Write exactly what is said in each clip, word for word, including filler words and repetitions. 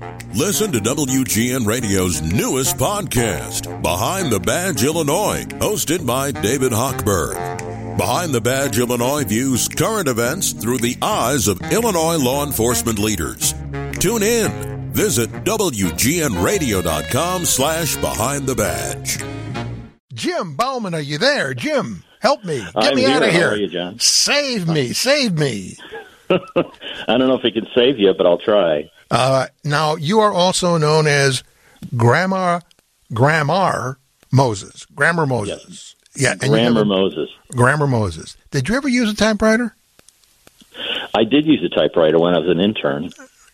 Listen to W G N Radio's newest podcast, Behind the Badge Illinois, hosted by David Hochberg. Behind the Badge Illinois views current events through the eyes of Illinois law enforcement leaders. Tune in. Visit W G N radio dot com slash behind the badge. Jim Bauman, are you there? Jim, help me. Get I'm me here. out of here. How are you, John? Save me. Save me. I don't know if I can save you, but I'll try. Uh, now, you are also known as Grammar, Grammar Moses. Grammar Moses. Yes. Yeah, and Grammar a, Moses. Grammar Moses. Did you ever use a typewriter? I did use a typewriter when I was an intern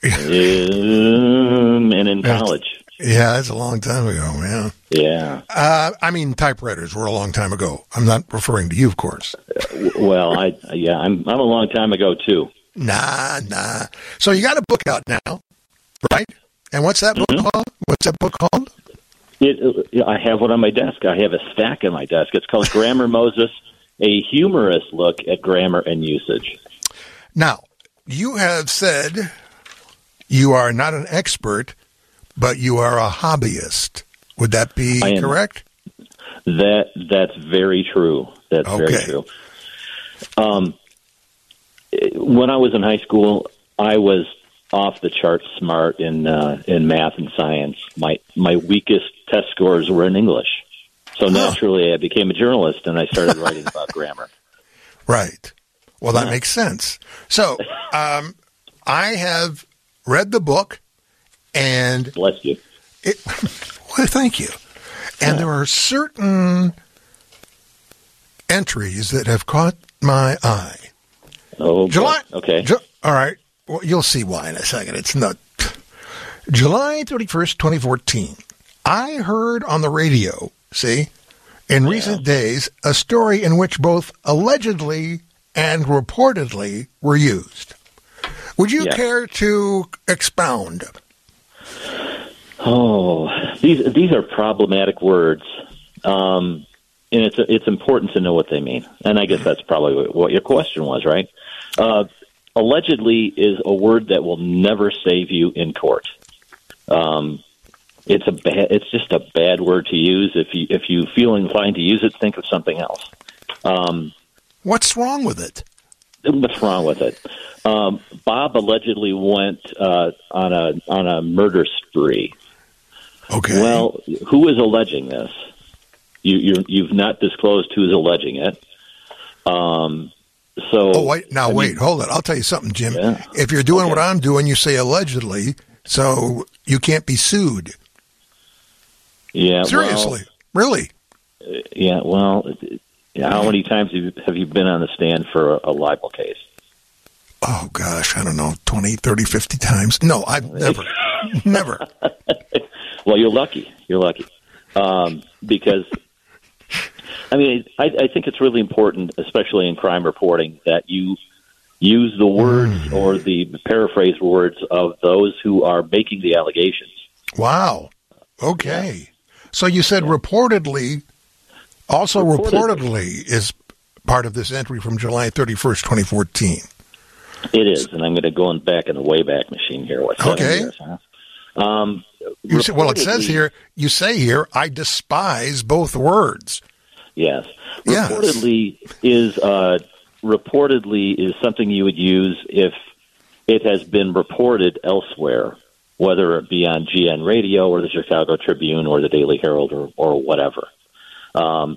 um, and in college. Yeah, that's a long time ago, man. Yeah. Uh, I mean, typewriters were a long time ago. I'm not referring to you, of course. Well, I yeah, I'm I'm a long time ago too. Nah, nah. So you got a book out now, right? And what's that book Mm-hmm. called? What's that book called? It, it, I have one on my desk. I have a stack on my desk. It's called Grammar Moses, a humorous look at grammar and usage. Now, you have said you are not an expert, but you are a hobbyist. Would that be I am. correct? That that's very true. That's Okay. very true. Um, when I was in high school, I was off the chart smart in uh, in math and science. My my weakest test scores were in English, so naturally I became a journalist and I started writing about grammar. Right. Well, that Yeah. makes sense. So, um, I have read the book, and Bless you. it. Well, thank you. And Yeah. there are certain entries that have caught my eye. Oh, boy. July. Okay. Ju- all right. Well, you'll see why in a second. It's not. July thirty-first, twenty fourteen. I heard on the radio, see, in recent days, a story in which both allegedly and reportedly were used. Would you Yes. care to expound? Oh, these these are problematic words, um, and it's it's important to know what they mean. And I guess that's probably what your question was, right? Uh, allegedly is a word that will never save you in court. Um, it's a bad, it's just a bad word to use. If you if you feel inclined to use it, think of something else. Um, What's wrong with it? What's wrong with it? Um, Bob allegedly went uh, on a on a murder spree. Okay. Well, who is alleging this? You, you're, you've not disclosed who's alleging it. Um, so. Oh, wait. Now, I wait. mean, hold it. I'll tell you something, Jim. Yeah. If you're doing Okay. what I'm doing, you say allegedly, so you can't be sued. Yeah. Seriously. Really. Well, uh, yeah. Well, how many times have you, have you been on the stand for a, a libel case? Oh, gosh. I don't know. twenty, thirty, fifty times. No, I've never. never. Well, you're lucky. You're lucky. Um, because, I mean, I, I think it's really important, especially in crime reporting, that you use the words Mm. or the paraphrased words of those who are making the allegations. Wow. Okay. So you said reportedly, also reportedly. Reportedly. is part of this entry from July thirty-first, twenty fourteen. It is, and I'm going to go in back in the Wayback Machine here. What, seven Okay. years, huh? Um, You say, well, it says reportedly- here, you say here, I despise both words. Yes. Yes. Reportedly is uh, reportedly is something you would use if it has been reported elsewhere, whether it be on G N Radio or the Chicago Tribune or the Daily Herald or, or whatever. Um,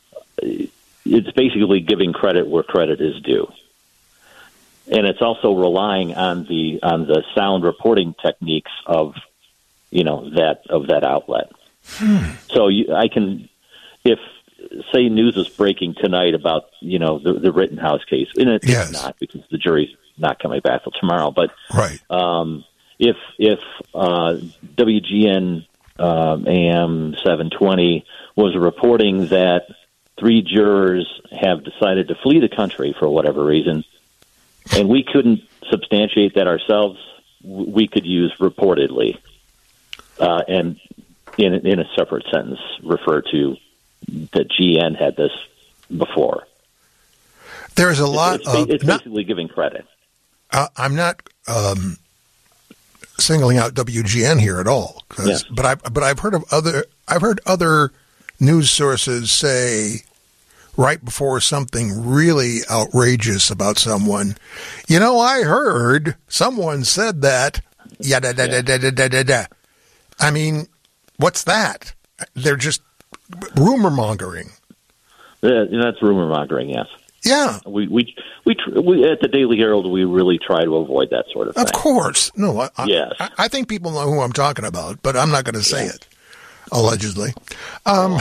it's basically giving credit where credit is due. And it's also relying on the on the sound reporting techniques of, you know, that of that outlet. Hmm. So you, I can, if say news was breaking tonight about, you know, the, the Rittenhouse case, and it's Yes. not because the jury's not coming back till tomorrow. But Right. um, if if uh, W G N um, A M seven twenty was reporting that three jurors have decided to flee the country for whatever reason, and we couldn't substantiate that ourselves, w- we could use reportedly, uh, and in in a separate sentence refer to that G N had this before. There's a lot It's, it's, of. it's not- basically giving credit. uh, I'm not um, singling out W G N here at all. Yes. But I but I've heard of other I've heard other news sources say right before something really outrageous about someone, you know, I heard someone said that. Yeah, da, da, da, da, da, da, da, da. I mean, what's that? They're just rumor mongering. Yeah, that's rumor mongering. Yes. Yeah. We we we, tr- we at the Daily Herald we really try to avoid that sort of thing. Of course. No. I, yes. I, I think people know who I'm talking about, but I'm not going to say yeah. it. Allegedly. Um,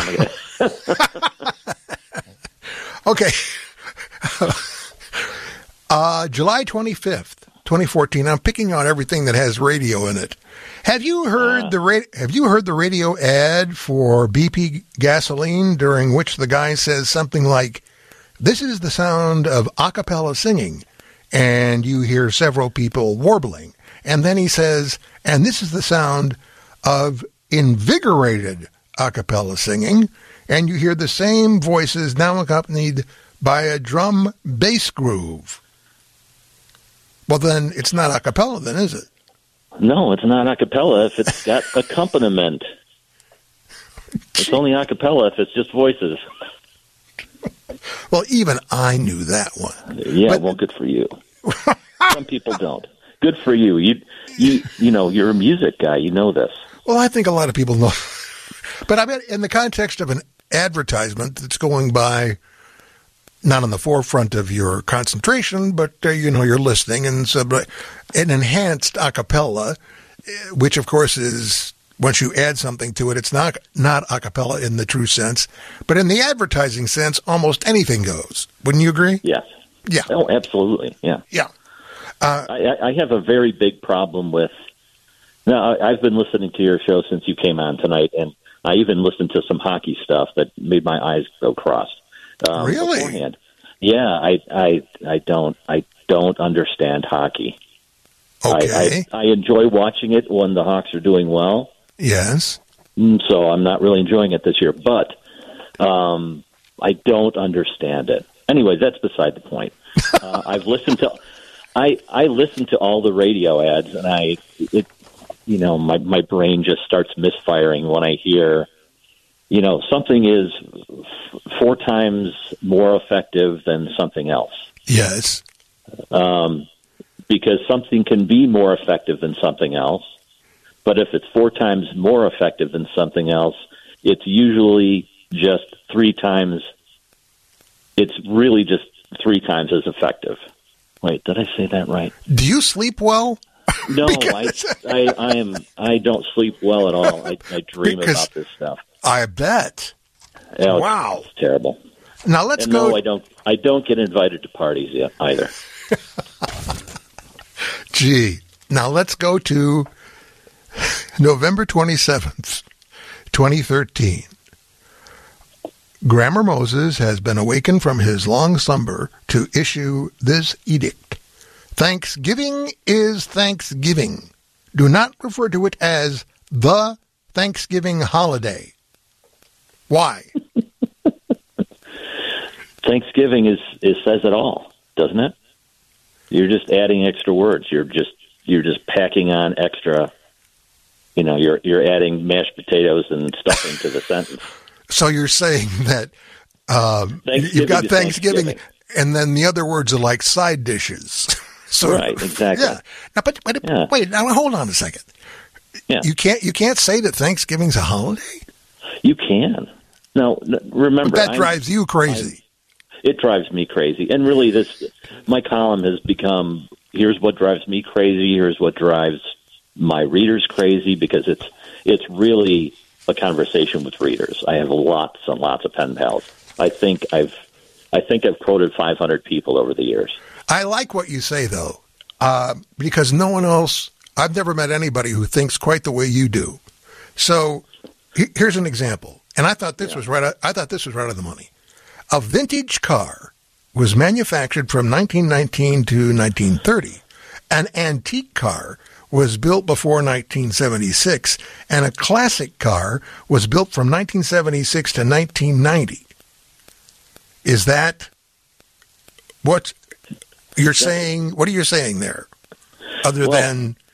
okay. uh, July twenty-fifth, twenty fourteen. I'm picking on everything that has radio in it. Have you heard uh, the ra- Have you heard the radio ad for B P gasoline during which the guy says something like, "This is the sound of a cappella singing," and you hear several people warbling, and then he says, "And this is the sound of invigorated a cappella singing," and you hear the same voices now accompanied by a drum bass groove. Well, then it's not a cappella, then, is it? No, it's not a cappella if it's got accompaniment. It's only a cappella if it's just voices. Well, even I knew that one. Yeah, but, well, good for you. Some people don't. Good for you. You, you, you know, you're a music guy. You know this. Well, I think a lot of people know. But I mean, in the context of an advertisement that's going by, not on the forefront of your concentration, but, uh, you know, you're listening, and so an enhanced a cappella, which, of course, is, once you add something to it, it's not not a cappella in the true sense, but in the advertising sense, almost anything goes. Wouldn't you agree? Yes. Yeah. Oh, absolutely. Yeah. Yeah. Uh, I, I have a very big problem with. Now, I've been listening to your show since you came on tonight, and I even listened to some hockey stuff that made my eyes go cross. Um, really? Beforehand. Yeah, I, I, I don't, I don't understand hockey. Okay. I, I, I enjoy watching it when the Hawks are doing well. Yes. So I'm not really enjoying it this year, but um, I don't understand it. Anyway, that's beside the point. Uh, I've listened to, I, I listen to all the radio ads, and I, it, you know, my my brain just starts misfiring when I hear, you know, something is f- four times more effective than something else. Yes. Um, because something can be more effective than something else, but if it's four times more effective than something else, it's usually just three times. It's really just three times as effective. Wait, did I say that right? Do you sleep well? No, I, I, I am. I don't sleep well at all. I, I dream Because about this stuff. I bet. Yeah, Wow, it's terrible. Now let's and go. No, I don't. I don't get invited to parties yet either. Gee, now let's go to November twenty-seventh, twenty thirteen. Grammar Moses has been awakened from his long slumber to issue this edict. Thanksgiving is Thanksgiving. Do not refer to it as the Thanksgiving holiday. Why? Thanksgiving is, is says it all, doesn't it? You're just adding extra words. You're just you're just packing on extra. You know, you're you're adding mashed potatoes and stuffing to the sentence. So you're saying that um, you've got Thanksgiving, Thanksgiving, and then the other words are like side dishes. So, right, exactly. Yeah. Now, but, but yeah. wait, now hold on a second. Yeah. You can't you can't say that Thanksgiving's a holiday? You can. Now, remember, but that drives I'm, you crazy. I'm, it drives me crazy, and really, this my column has become. Here's what drives me crazy. Here's what drives my readers crazy, because it's it's really a conversation with readers. I have lots and lots of pen pals. I think I've I think I've quoted five hundred people over the years. I like what you say, though, uh, because no one else, I've never met anybody who thinks quite the way you do. So he, here's an example, and I thought this yeah. was right. I thought this was right on the money. A vintage car was manufactured from nineteen nineteen to nineteen thirty. An antique car was built before nineteen seventy-six, and a classic car was built from nineteen seventy-six to nineteen ninety. Is that what you're saying? What are you saying there? Other well, than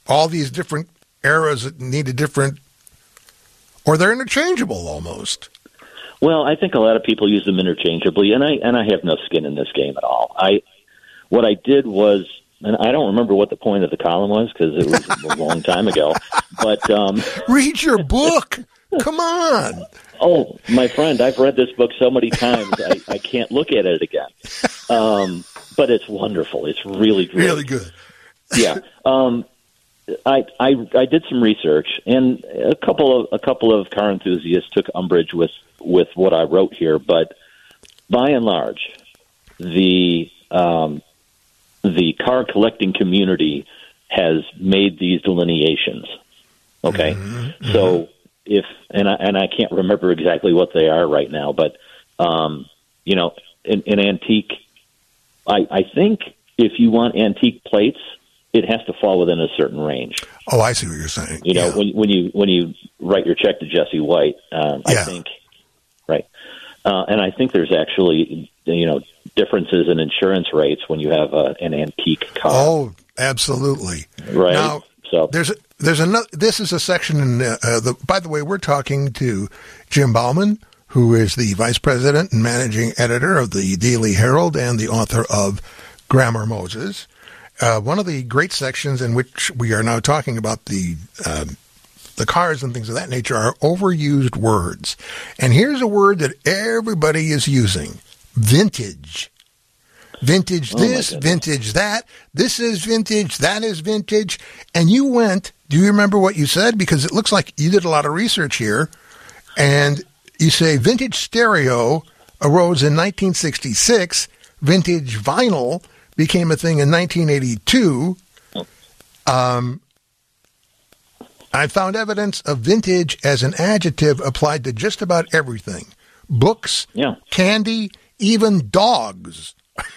all these different eras that need a different, or they're interchangeable almost. Well, I think a lot of people use them interchangeably, and I and I have no skin in this game at all. I what I did was, and I don't remember what the point of the column was because it was a long time ago. But um, read your book. Come on. Oh, my friend, I've read this book so many times I, I can't look at it again. Um, but it's wonderful. It's really, really, really good. Yeah. Um, I, I I did some research, and a couple of a couple of car enthusiasts took umbrage with, with what I wrote here. But by and large, the um, the car collecting community has made these delineations. Okay, mm-hmm. So if and I and I can't remember exactly what they are right now, but um, you know, in, in antique, I, I think if you want antique plates, it has to fall within a certain range. Oh, I see what you're saying. You know, yeah. when when you when you write your check to Jesse White, um, yeah. I think, right, uh, and I think there's actually you know differences in insurance rates when you have a, an antique car. Oh, absolutely. Right. Now, so there's a, there's another. This is a section in uh, the. By the way, we're talking to Jim Bauman, who is the vice president and managing editor of the Daily Herald and the author of Grammar Moses. Uh, one of the great sections in which we are now talking about the um, the cars and things of that nature are overused words. And here's a word that everybody is using: vintage. Vintage this, oh vintage that. This is vintage, that is vintage. And you went, do you remember what you said? Because it looks like you did a lot of research here. And you say vintage stereo arose in nineteen sixty-six, vintage vinyl became a thing in nineteen eighty-two. Um, I found evidence of vintage as an adjective applied to just about everything. Books, yeah. candy, even dogs.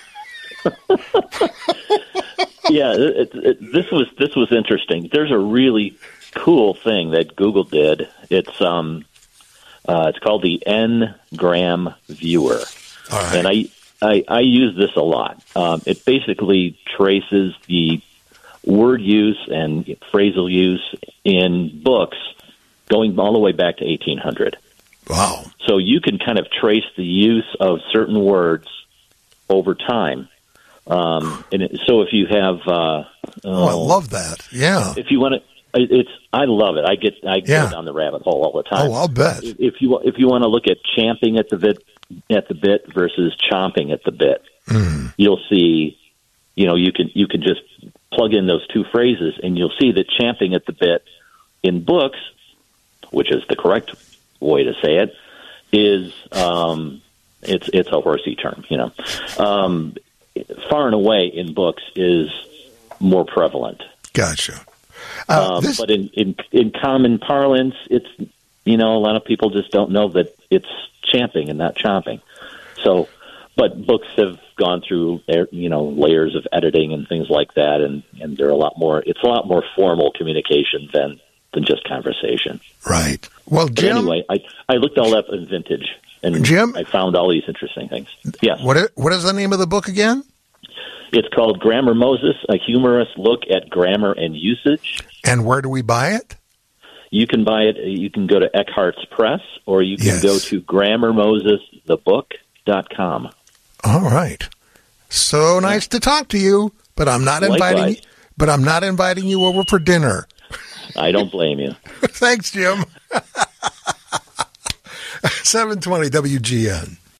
Yeah, it, it, this was this was interesting. There's a really cool thing that Google did. It's um, uh, it's called the N-Gram Viewer, All right. and I. I, I use this a lot. Um, it basically traces the word use and phrasal use in books going all the way back to eighteen hundred. Wow. So you can kind of trace the use of certain words over time. Um, and it, so if you have... Uh, oh, I love that. Yeah. If you want to... It's I love it. I get I yeah. go down the rabbit hole all the time. Oh, I'll bet. If you if you want to look at champing at the bit at the bit versus chomping at the bit, mm. you'll see. You know, you can you can just plug in those two phrases, and you'll see that champing at the bit in books, which is the correct way to say it, is um, it's it's a horsey term. You know, um, far and away in books is more prevalent. Gotcha. Uh, um, this... But in, in in common parlance, it's you know a lot of people just don't know that it's champing and not chomping. So, but books have gone through you know layers of editing and things like that, and, and they're a lot more. It's a lot more formal communication than than just conversation. Right. Well, but Jim. Anyway, I I looked all up in vintage, and Jim, I found all these interesting things. Yes. What is, what is the name of the book again? It's called Grammar Moses, a humorous look at grammar and usage. And where do we buy it? You can buy it. You can go to Eckhart's Press, or you can yes. go to grammar moses the book dot com. All right. So nice to talk to you, but I'm not Likewise. inviting. But I'm not inviting you over for dinner. I don't blame you. Thanks, Jim. seven twenty W G N.